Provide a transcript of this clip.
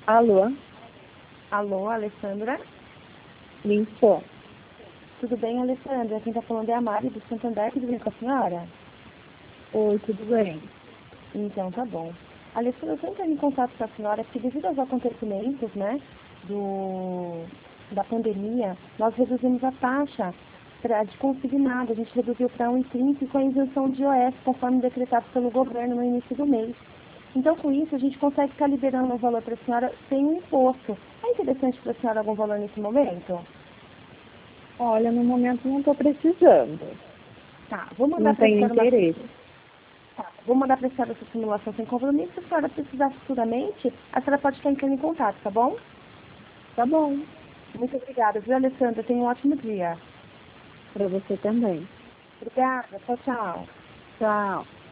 Alô, Alô, Alessandra? Lindsay. Tudo bem, Alessandra? Quem está falando é a Mari do Santander, tudo bem com a senhora? Oi, tudo bem? Então, tá bom. Alessandra, eu estou entrando em contato com a senhora porque devido aos acontecimentos, né, da pandemia, nós reduzimos a taxa de consignado. A gente reduziu para 1,30 com a isenção de IOF, conforme decretado pelo governo no início do mês. Então, com isso, a gente consegue estar liberando um valor para a senhora sem um imposto. É interessante para a senhora algum valor nesse momento? Olha, no momento não estou precisando. Tá, vou mandar Não para a tenho senhora interesse. vou mandar para a senhora essa simulação sem compromisso. Se a senhora precisar futuramente, a senhora pode estar entrando em contato, tá bom? Tá bom. Muito obrigada, viu, Alessandra? Tenha um ótimo dia. Para você também. Obrigada, tchau, tchau. Tchau.